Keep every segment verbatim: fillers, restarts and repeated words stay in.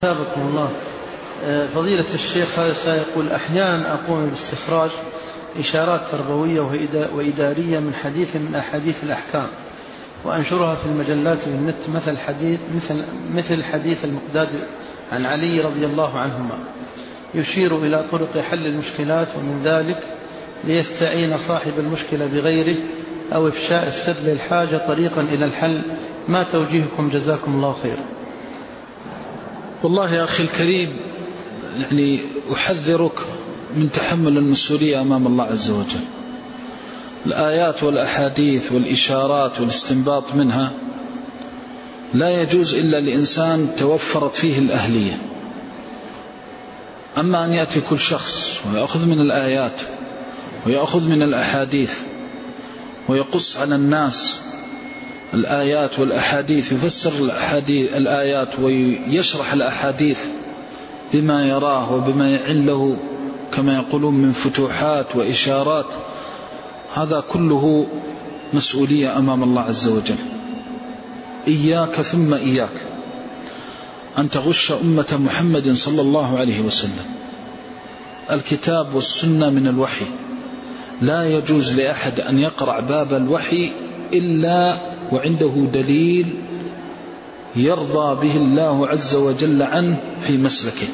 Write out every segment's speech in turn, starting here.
حفظكم الله. فضيلة الشيخ، هذا سيقول: أحيانا أقوم باستخراج إشارات تربوية وإدارية من حديث من أحاديث الأحكام وأنشرها في المجلات والنت، مثل حديث مثل مثل حديث المقداد عن علي رضي الله عنهما، يشير إلى طرق حل المشكلات، ومن ذلك ليستعين صاحب المشكلة بغيره، أو إفشاء السر للحاجة طريقا إلى الحل. ما توجيهكم جزاكم الله خير؟ والله يا أخي الكريم، يعني أحذرك من تحمل المسؤولية أمام الله عز وجل. الآيات والأحاديث والإشارات والاستنباط منها لا يجوز إلا لإنسان توفرت فيه الأهلية. أما أن يأتي كل شخص ويأخذ من الآيات ويأخذ من الأحاديث ويقص على الناس الآيات والأحاديث، يفسر الأحاديث الآيات ويشرح الأحاديث بما يراه وبما يعله كما يقولون من فتوحات وإشارات، هذا كله مسؤولية أمام الله عز وجل. إياك ثم إياك أن تغش أمة محمد صلى الله عليه وسلم. الكتاب والسنة من الوحي، لا يجوز لأحد أن يقرع باب الوحي إلا وعنده دليل يرضى به الله عز وجل عنه في مسلكه.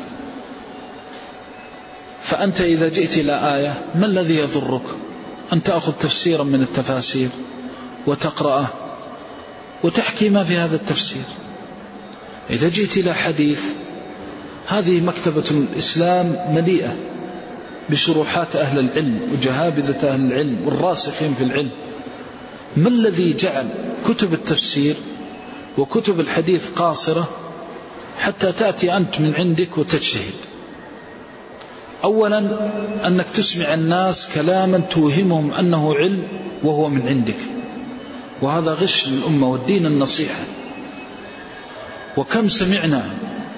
فأنت إذا جئت إلى آية، ما الذي يضرك أن تأخذ تفسيرا من التفاسير وتقرأه وتحكي ما في هذا التفسير؟ إذا جئت إلى حديث، هذه مكتبة الإسلام مليئة بشروحات أهل العلم وجهابذة أهل العلم والراسخين في العلم. ما الذي جعل كتب التفسير وكتب الحديث قاصرة حتى تأتي أنت من عندك وتجتهد؟ أولا أنك تسمع الناس كلاما توهمهم أنه علم وهو من عندك، وهذا غش للأمة والدين النصيحة. وكم سمعنا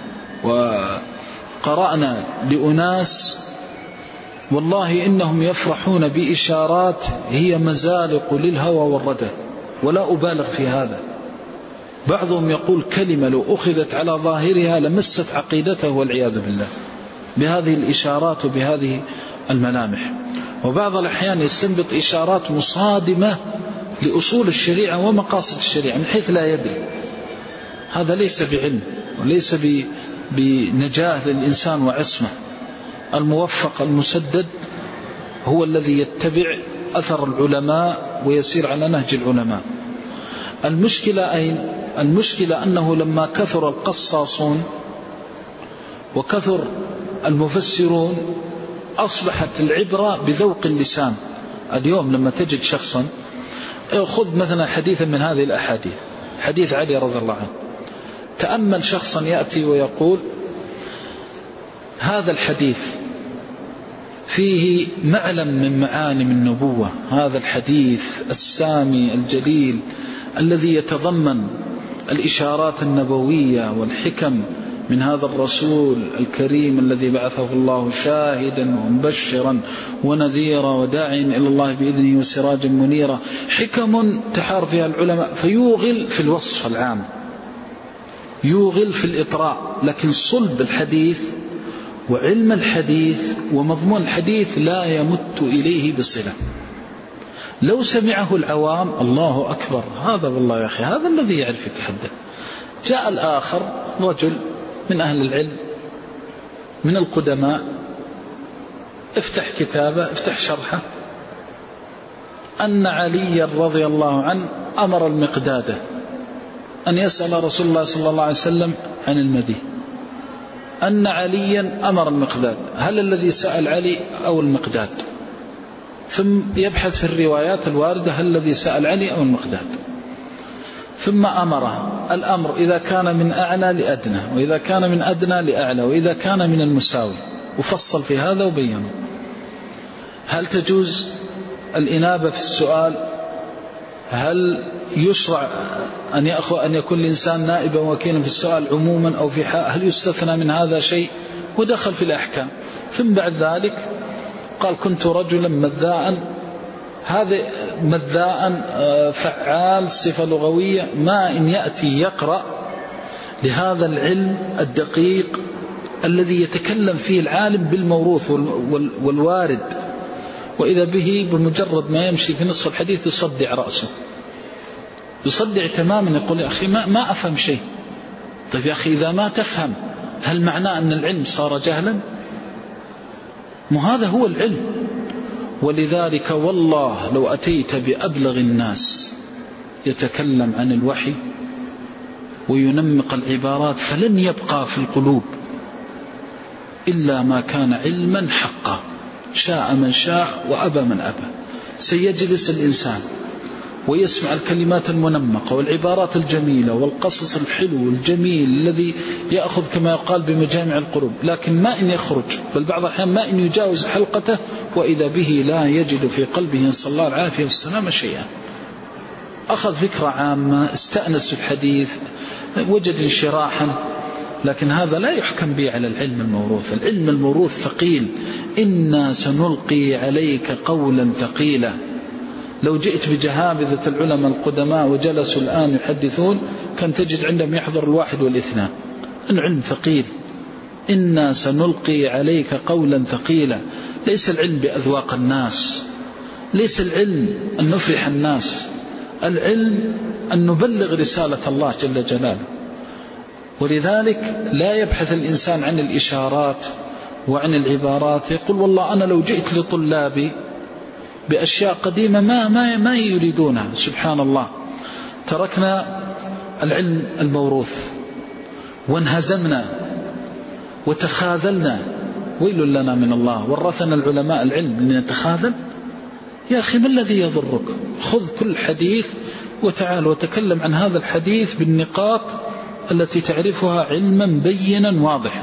وقرأنا لأناس والله إنهم يفرحون بإشارات هي مزالق للهوى والردى، ولا أبالغ في هذا. بعضهم يقول كلمة لو أخذت على ظاهرها لمست عقيدته والعياذ بالله بهذه الإشارات وبهذه الملامح. وبعض الأحيان يستنبط إشارات مصادمة لأصول الشريعة ومقاصد الشريعة من حيث لا يدري. هذا ليس بعلم وليس بنجاة للإنسان وعصمة. الموفق المسدد هو الذي يتبع أثر العلماء ويسير على نهج العلماء. المشكلة أين؟ المشكلة أنه لما كثر القصاصون وكثر المفسرون أصبحت العبرة بذوق اللسان. اليوم لما تجد شخصا، خذ مثلا حديثا من هذه الأحاديث، حديث علي رضي الله عنه، تأمل شخصا يأتي ويقول هذا الحديث فيه معلم من معالم النبوة، هذا الحديث السامي الجليل الذي يتضمن الإشارات النبوية والحكم من هذا الرسول الكريم الذي بعثه الله شاهدا ومبشرا ونذيرا وداعيا إلى الله بإذنه وسراجا منيرا، حكم تحار فيها العلماء. فيوغل في الوصف العام، يوغل في الإطراء، لكن صلب الحديث وعلم الحديث ومضمون الحديث لا يمت إليه بصلة. لو سمعه العوام الله أكبر، هذا والله يا أخي هذا الذي يعرف يتحدث. جاء الآخر رجل من أهل العلم من القدماء، افتح كتابه افتح شرحه، أن علي رضي الله عنه أمر المقداد أن يسأل رسول الله صلى الله عليه وسلم عن المدي، أن عليا أمر المقداد. هل الذي سأل علي أو المقداد؟ ثم يبحث في الروايات الواردة هل الذي سأل علي أو المقداد، ثم أمره. الأمر إذا كان من أعلى لأدنى، وإذا كان من أدنى لأعلى، وإذا كان من المساوي، وفصل في هذا وبينه. هل تجوز الإنابة في السؤال؟ هل يشرع أن يأخذ أن يكون الإنسان نائبا وكيلا في السؤال عموما أو في حال؟ هل يستثنى من هذا شيء؟ ودخل في الأحكام. ثم بعد ذلك قال كنت رجلا مذاء. هذا مذاء فعال صفة لغوية، ما إن يأتي يقرأ لهذا العلم الدقيق الذي يتكلم فيه العالم بالموروث والوارد، وإذا به بمجرد ما يمشي في نص الحديث يصدع رأسه، يصدع تماما، يقول يا أخي ما, ما أفهم شيء. طيب يا أخي إذا ما تفهم هل معناه أن العلم صار جهلا؟ مو هذا هو العلم. ولذلك والله لو أتيت بأبلغ الناس يتكلم عن الوحي وينمق العبارات فلن يبقى في القلوب إلا ما كان علما حقا، شاء من شاء وأبى من أبى. سيجلس الإنسان ويسمع الكلمات المنمقة والعبارات الجميلة والقصص الحلو الجميل الذي يأخذ كما يقال بمجامع القلوب، لكن ما إن يخرج، بل بعض الأحيان ما إن يجاوز حلقته وإذا به لا يجد في قلبه صلى الله العافية والسلام شيئا. أخذ فكرة عامة، استأنس الحديث، وجد انشراحا، لكن هذا لا يحكم به على العلم الموروث. العلم الموروث ثقيل، إنا سنلقي عليك قولا ثقيلا. لو جئت بجهابذة العلماء القدماء وجلسوا الآن يحدثون كان تجد عندهم يحضر الواحد والاثنان. العلم ثقيل، إنا سنلقي عليك قولا ثقيلا. ليس العلم بأذواق الناس، ليس العلم أن نفرح الناس، العلم أن نبلغ رسالة الله جل جلاله. ولذلك لا يبحث الإنسان عن الإشارات وعن العبارات، يقول والله أنا لو جئت لطلابي بأشياء قديمة ما, ما, ما يريدونها. سبحان الله، تركنا العلم الموروث وانهزمنا وتخاذلنا. ويل لنا من الله، ورثنا العلماء العلم لنتخاذل. يا أخي ما الذي يضرك؟ خذ كل حديث وتعال وتكلم عن هذا الحديث بالنقاط التي تعرفها علما بينا واضحا.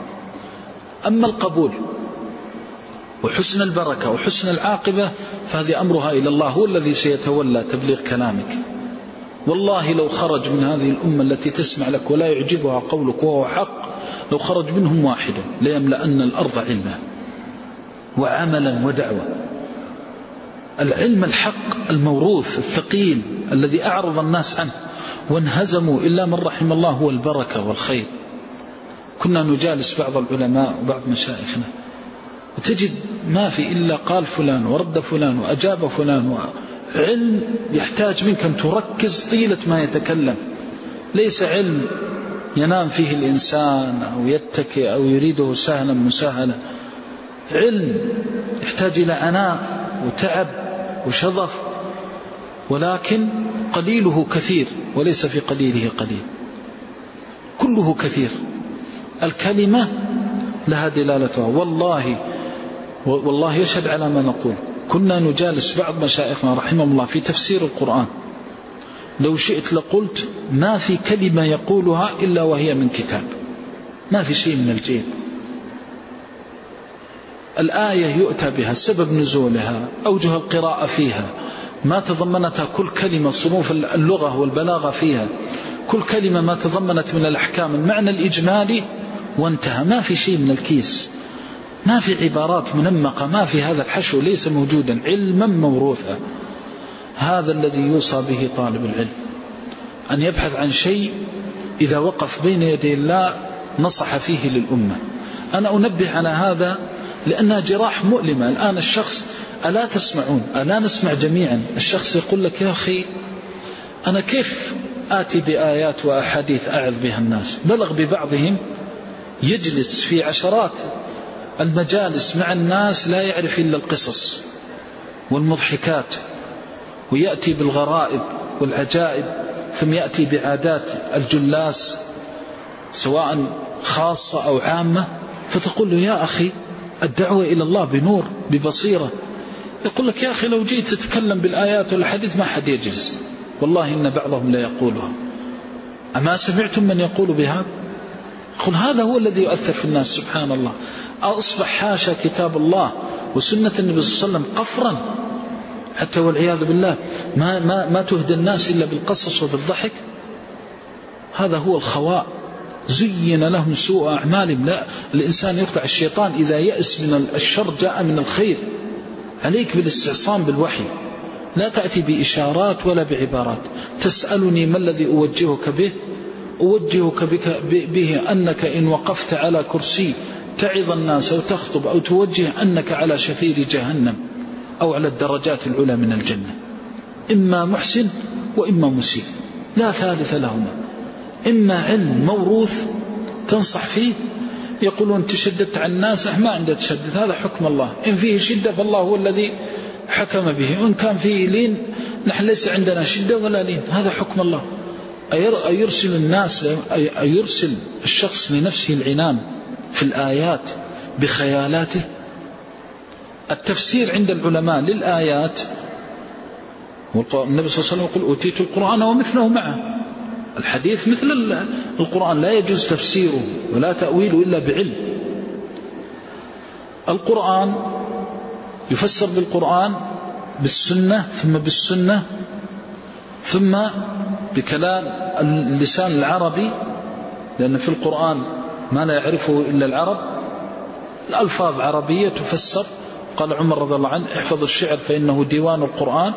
أما القبول وحسن البركة وحسن العاقبة فهذه أمرها إلى الله، هو الذي سيتولى تبليغ كلامك. والله لو خرج من هذه الأمة التي تسمع لك ولا يعجبها قولك وهو حق، لو خرج منهم واحدا ليملأن الأرض علما وعملا ودعوة. العلم الحق الموروث الثقيل الذي أعرض الناس عنه وانهزموا إلا من رحم الله هو البركة والخير. كنا نجالس بعض العلماء وبعض مشايخنا وتجد ما في إلا قال فلان ورد فلان وأجاب فلان. علم يحتاج منك أن تركز طيلة ما يتكلم، ليس علم ينام فيه الإنسان أو يتكئ أو يريده سهلا مسهلا. علم يحتاج إلى عناء وتعب وشظف، ولكن قليله كثير وليس في قليله قليل، كله كثير. الكلمة لها دلالتها. والله والله يشهد على ما نقول. كنا نجالس بعض مشايخنا رحمهم الله في تفسير القرآن، لو شئت لقلت ما في كلمة يقولها إلا وهي من كتاب، ما في شيء من الجيب. الآية يؤتى بها، سبب نزولها، أوجه القراءة فيها، ما تضمنتها كل كلمة، صنوف اللغة والبلاغة فيها، كل كلمة ما تضمنت من الأحكام، المعنى الإجمالي، وانتهى. ما في شيء من الكيس، ما في عبارات منمقة، ما في هذا الحشو، ليس موجودا. علما موروثا. هذا الذي يوصى به طالب العلم، أن يبحث عن شيء إذا وقف بين يدي الله نصح فيه للأمة. أنا أنبه على هذا لأنها جراح مؤلمة. الآن الشخص، ألا تسمعون، ألا نسمع جميعا، الشخص يقول لك يا أخي أنا كيف آتي بآيات وأحاديث أعظ بها الناس؟ بلغ ببعضهم يجلس في عشرات المجالس مع الناس لا يعرف إلا القصص والمضحكات، ويأتي بالغرائب والعجائب، ثم يأتي بعادات الجلاس سواء خاصة أو عامة، فتقول له يا أخي الدعوة إلى الله بنور ببصيرة. يقول لك يا أخي لو جيت تتكلم بالآيات والحديث ما حد يجلس، والله إن بعضهم لا يقولها. أما سمعتم من يقول بهذا؟ قل هذا هو الذي يؤثر في الناس. سبحان الله، أصبح حاشا كتاب الله وسنة النبي صلى الله عليه وسلم قفرا، حتى والعياذ بالله ما, ما, ما تهدى الناس إلا بالقصص وبالضحك. هذا هو الخواء. زين لهم سوء أعمالهم. لا، الإنسان يخدع الشيطان إذا يأس من الشر جاء من الخير. عليك بالاستعصام بالوحي، لا تأتي بإشارات ولا بعبارات. تسألني ما الذي أوجهك به، أوجهك بك به أنك إن وقفت على كرسي تعظ الناس أو تخطب أو توجه أنك على شفير جهنم أو على الدرجات العلى من الجنة. إما محسن وإما مسيء، لا ثالث لهما. إما علم موروث تنصح فيه، يقولون تشددت على الناس، ما عنده تشدد، هذا حكم الله، إن فيه شدة فالله هو الذي حكم به، وإن كان فيه لين نحن ليس عندنا شدة ولا لين، هذا حكم الله. أيرسل الناس أيرسل الشخص لنفسه العنان في الآيات بخيالاته؟ التفسير عند العلماء للآيات، النبي صلى الله عليه وسلم يقول أوتيت القرآن ومثله معه. الحديث مثل القرآن، لا يجوز تفسيره ولا تأويله إلا بعلم. القرآن يفسر بالقرآن، بالسنة، ثم بالسنة، ثم بكلام اللسان العربي، لأن في القرآن ما لا يعرفه إلا العرب، الألفاظ عربية تفسر. قال عمر رضي الله عنه احفظ الشعر فإنه ديوان القرآن.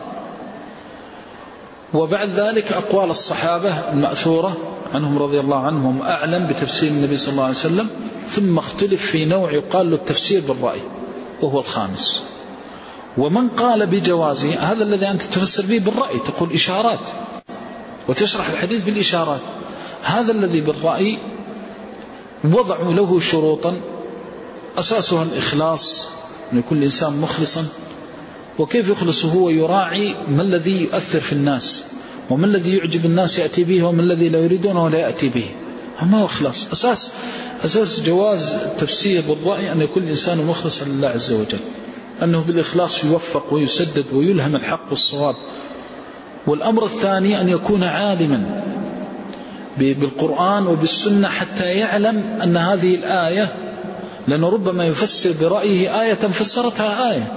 وبعد ذلك أقوال الصحابة المأثورة عنهم رضي الله عنهم أعلم بتفسير النبي صلى الله عليه وسلم. ثم اختلف في نوع يقال له التفسير بالرأي، وهو الخامس. ومن قال بجوازه هذا الذي أنت تفسر به بالرأي، تقول إشارات وتشرح الحديث بالإشارات. هذا الذي بالرأي وضعوا له شروطا أساسها الإخلاص، أن يكون الإنسان مخلصا. وكيف يخلص؟ هو يراعي ما الذي يؤثر في الناس، وما الذي يعجب الناس يأتي به، وما الذي لا يريدونه ولا يأتي به. ما هو إخلاص. أساس أساس جواز التفسير بالرأي أن يكون الإنسان مخلصا لله عز وجل، أنه بالإخلاص يوفق ويسدد ويلهم الحق والصواب. والأمر الثاني أن يكون عالما بالقرآن وبالسنة حتى يعلم أن هذه الآية، لأنه ربما يفسر برأيه آية فسرتها آية.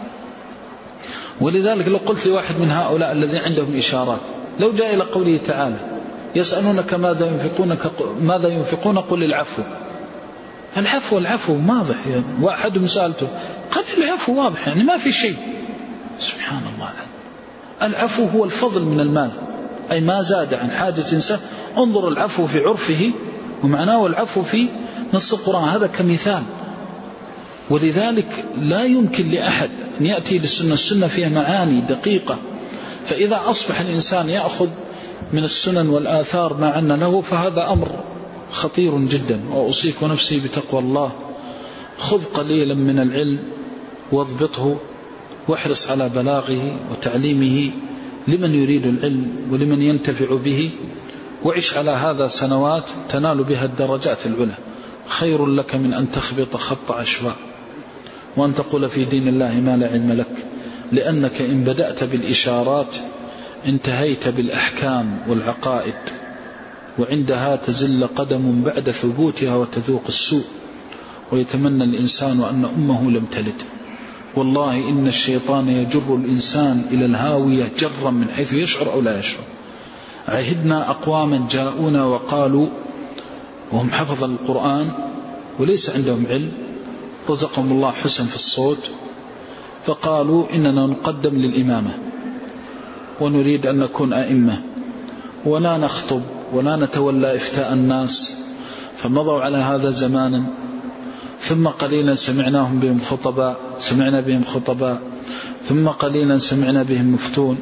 ولذلك لو قلت لواحد من هؤلاء الذين عندهم إشارات، لو جاء إلى قوله تعالى يسألونك ماذا ينفقون ماذا ينفقون قل العفو، العفو العفو واضح يعني. واحد سألته قال العفو واضح يعني ما في شيء. سبحان الله، العفو هو الفضل من المال، أي ما زاد عن حاجة إنسان. انظر العفو في عرفه ومعناه العفو في نص القرآن، هذا كمثال. ولذلك لا يمكن لأحد أن يأتي للسنة، السنة فيها معاني دقيقة. فإذا أصبح الإنسان يأخذ من السنن والآثار ما عنا له، فهذا أمر خطير جدا. وأوصيك ونفسي بتقوى الله. خذ قليلا من العلم واضبطه، واحرص على بلاغه وتعليمه لمن يريد العلم ولمن ينتفع به، وعش على هذا سنوات تنال بها الدرجات العلى. خير لك من أن تخبط خط عشواء وأن تقول في دين الله ما لا علم لك، لأنك إن بدأت بالإشارات انتهيت بالأحكام والعقائد، وعندها تزل قدم بعد ثبوتها وتذوق السوء، ويتمنى الإنسان أن أمه لم تلد. والله إن الشيطان يجر الإنسان إلى الهاوية جرا من حيث يشعر أو لا يشعر. عهدنا أقواما جاءونا وقالوا وهم حفظ القرآن وليس عندهم علم، رزقهم الله حسن في الصوت، فقالوا إننا نقدم للإمامة ونريد أن نكون أئمة ولا نخطب ولا نتولى إفتاء الناس. فمضوا على هذا زمانا، ثم قليلا سمعناهم بهم خطباء سمعنا بهم خطباء ثم قليلا سمعنا بهم مفتون،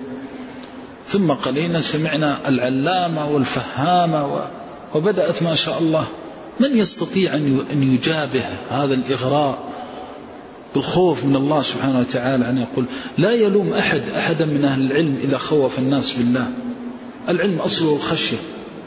ثم قليلا سمعنا العلامة والفهامة، وبدأت ما شاء الله. من يستطيع أن يجابه هذا الإغراء بالخوف من الله سبحانه وتعالى؟ أن يقول لا يلوم أحد أحدا من أهل العلم إذا خوف الناس بالله. العلم أصله الخشية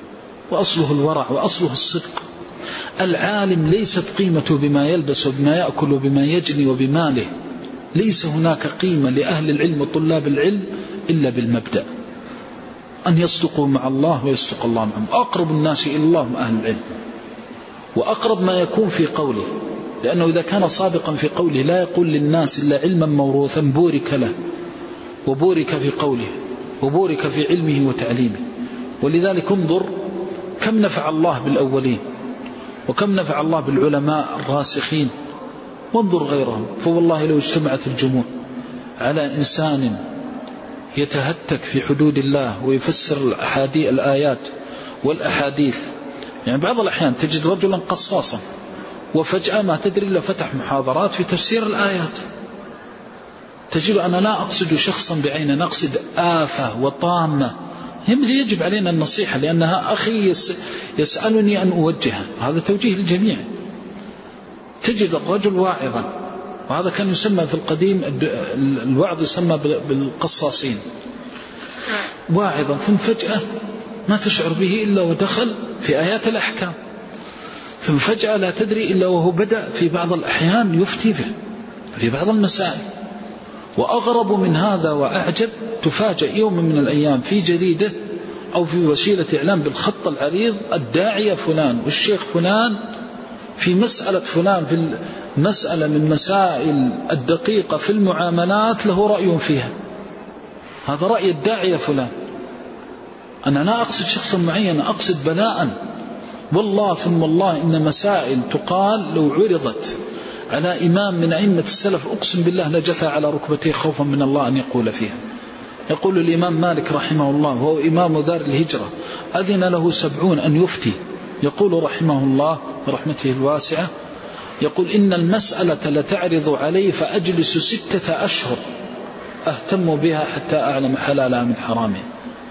وأصله الورع وأصله الصدق. العالم ليست قيمته بما يلبس وبما يأكل وبما يجني وبماله. ليس هناك قيمة لأهل العلم وطلاب العلم إلا بالمبدأ أن يصدقوا مع الله ويصدق الله معهم. أقرب الناس إلى الله أهل العلم، وأقرب ما يكون في قوله، لأنه إذا كان صادقا في قوله لا يقول للناس إلا علما موروثا بورك له وبورك في قوله وبورك في علمه وتعليمه. ولذلك انظر كم نفع الله بالأولين وكم نفع الله بالعلماء الراسخين، وانظر غيرهم. فوالله لو اجتمعت الجموع على إنسان يتهتك في حدود الله ويفسر الأحاديث الآيات والأحاديث. يعني بعض الأحيان تجد رجلا قصاصا وفجأة ما تدري إلا فتح محاضرات في تفسير الآيات. تجد أنا لا أقصد شخصا بعينه، نقصد آفة وطامة يجب علينا النصيحة، لأنها أخي يسألني أن أوجهها، هذا توجيه الجميع. تجد الرجل واعظا، وهذا كان يسمى في القديم الوعظ يسمى بالقصاصين، واعظا ثم فجأة ما تشعر به إلا ودخل في آيات الأحكام، ثم فجأة لا تدري إلا وهو بدأ في بعض الأحيان يفتي به في بعض المسائل. وأغرب من هذا وأعجب، تفاجأ يوم من الأيام في جريدة أو في وسيلة إعلام بالخط العريض الداعية فلان والشيخ فلان في مسألة فلان، في المسألة من مسائل الدقيقة في المعاملات له رأي فيها، هذا رأي الداعية فلان. أنا لا أقصد شخصا معين، أقصد بلاء والله ثم والله إن مسائل تقال لو عرضت على إمام من أئمة السلف أقسم بالله لجثى على ركبتيه خوفا من الله أن يقول فيها. يقول الإمام مالك رحمه الله وهو إمام دار الهجرة أذن له سبعون أن يفتي، يقول رحمه الله برحمته الواسعة، يقول إن المسألة لتعرض علي فأجلس ستة أشهر أهتم بها حتى أعلم حلالها من حرامها.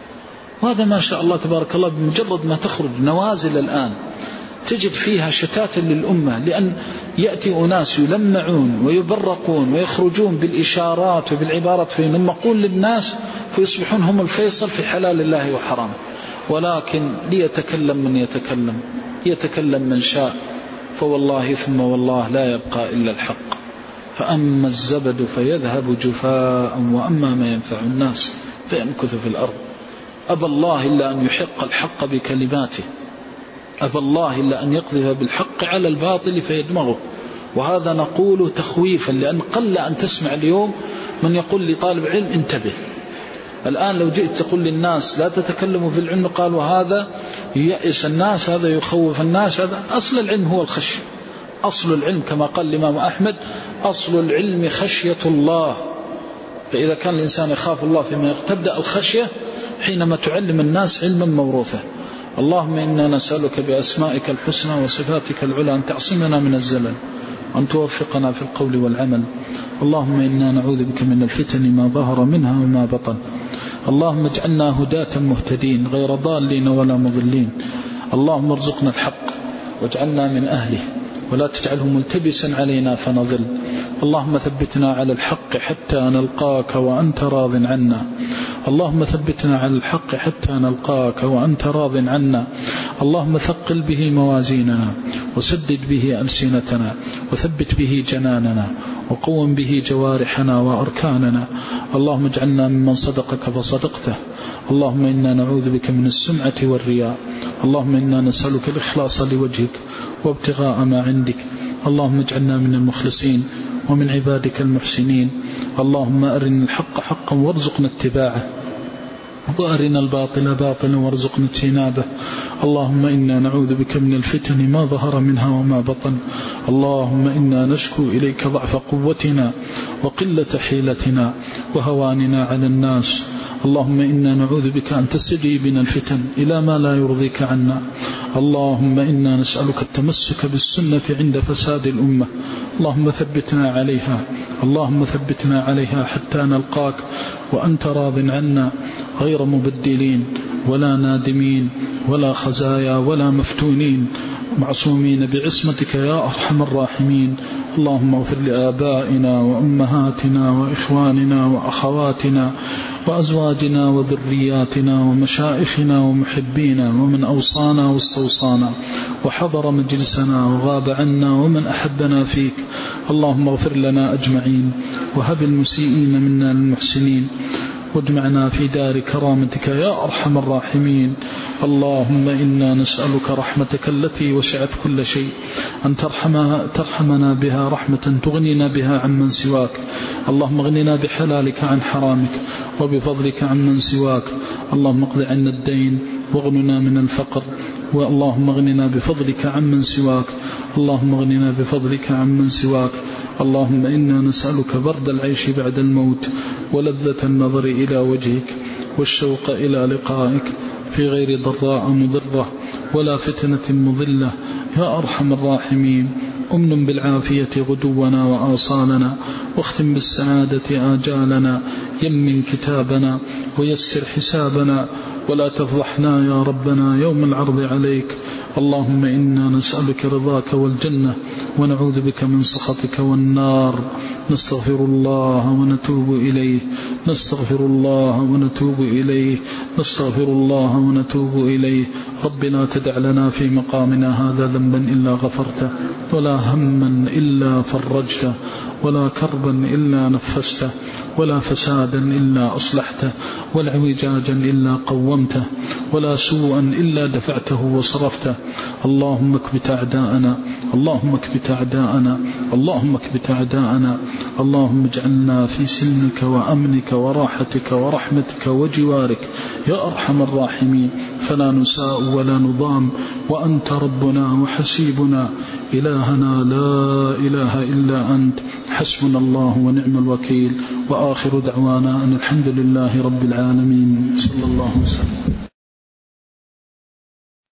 وهذا ما شاء الله تبارك الله بمجرد ما تخرج نوازل الآن تجد فيها شتات للأمة، لأن يأتي أناس يلمعون ويبرقون ويخرجون بالإشارات وبالعبارات في من مقول للناس فيصبحون هم الفيصل في حلال الله وحرامه. ولكن ليتكلم من يتكلم، يتكلم من شاء، فوالله ثم والله لا يبقى إلا الحق. فأما الزبد فيذهب جفاء وأما ما ينفع الناس فيمكث في الأرض. أبى الله إلا أن يحق الحق بكلماته، أبى الله إلا أن يقذف بالحق على الباطل فيدمغه. وهذا نقول تخويفا، لأن قل أن تسمع اليوم من يقول لطالب علم انتبه. الآن لو جئت تقول للناس لا تتكلموا في العلم قالوا هذا ييأس الناس، هذا يخوف الناس. هذا أصل العلم هو الخشية، أصل العلم كما قال الإمام أحمد أصل العلم خشية الله. فإذا كان الإنسان يخاف الله فيما تبدأ الخشية حينما تعلم الناس علما موروثا. اللهم إنا نسألك بأسمائك الحسنى وصفاتك العلى أن تعصمنا من الزلل وأن توفقنا في القول والعمل. اللهم إنا نعوذ بك من الفتن ما ظهر منها وما بطن. اللهم اجعلنا هداة مهتدين غير ضالين ولا مضلين. اللهم ارزقنا الحق واجعلنا من أهله ولا تجعله ملتبسا علينا فنضل. اللهم ثبتنا على الحق حتى نلقاك وأنت راض عنا. اللهم ثبتنا على الحق حتى نلقاك وأنت راض عنا. اللهم ثقل به موازيننا وسدد به ألسنتنا وثبت به جناننا وقوم به جوارحنا وأركاننا. اللهم اجعلنا ممن صدقك فصدقته. اللهم إنا نعوذ بك من السمعة والرياء. اللهم إنا نسألك الإخلاص لوجهك وابتغاء ما عندك. اللهم اجعلنا من المخلصين ومن عبادك المحسنين. اللهم أرنا الحق حقا وارزقنا اتباعه وأرنا الباطل باطلا وارزقنا اجتنابه. اللهم إنا نعوذ بك من الفتن ما ظهر منها وما بطن. اللهم إنا نشكو إليك ضعف قوتنا وقلة حيلتنا وهواننا على الناس. اللهم إنا نعوذ بك أن تستجيبنا الفتن إلى ما لا يرضيك عنا. اللهم إنا نسألك التمسك بالسنة عند فساد الأمة. اللهم ثبتنا عليها اللهم ثبتنا عليها حتى نلقاك وأنت راض عنا غير مبدلين ولا نادمين ولا خزايا ولا مفتونين معصومين بعصمتك يا أرحم الراحمين. اللهم اغفر لآبائنا وأمهاتنا وإخواننا وأخواتنا وأزواجنا وذرياتنا ومشائخنا ومحبينا ومن أوصانا واستوصانا وحضر مجلسنا وغاب عنا ومن أحبنا فيك. اللهم اغفر لنا أجمعين وهب المسيئين منا المحسنين واجمعنا في دار كرامتك يا أرحم الراحمين. اللهم إنا نسألك رحمتك التي وسعت كل شيء أن ترحمنا بها رحمة تغنينا بها عن من سواك. اللهم اغننا بحلالك عن حرامك وبفضلك عن من سواك. اللهم اقض عنا الدين واغننا من الفقر. واللهم اغننا بفضلك عن من سواك. اللهم اغننا بفضلك عن من سواك. اللهم إنا نسألك برد العيش بعد الموت ولذة النظر إلى وجهك والشوق إلى لقائك في غير ضراء مضرة ولا فتنة مضلة يا أرحم الراحمين. أمن بالعافية غدونا وآصالنا واختم بالسعادة آجالنا. يمن كتابنا ويسر حسابنا ولا تفضحنا يا ربنا يوم العرض عليك. اللهم إنا نسألك رضاك والجنة ونعوذ بك من سخطك والنار. نستغفر الله ونتوب إليه نستغفر الله ونتوب إليه نستغفر الله ونتوب إليه. رب لا تدع لنا في مقامنا هذا ذنبا إلا غفرته ولا هما إلا فرجته ولا كربا إلا نفسته ولا فسادا إلا أصلحته ولا اعوجاجا إلا قومته ولا سوءا إلا دفعته وصرفته. اللهم اكبت أعداءنا اللهم اكبت أعداءنا اللهم اكبت أعداءنا. اللهم اجعلنا في سلمك وأمنك وراحتك ورحمتك وجوارك يا أرحم الراحمين. فلا نساء ولا نضام وأنت ربنا وحسيبنا إلهنا لا إله إلا أنت. حسبنا الله ونعم الوكيل. وآخر دعوانا أن الحمد لله رب العالمين. صلى الله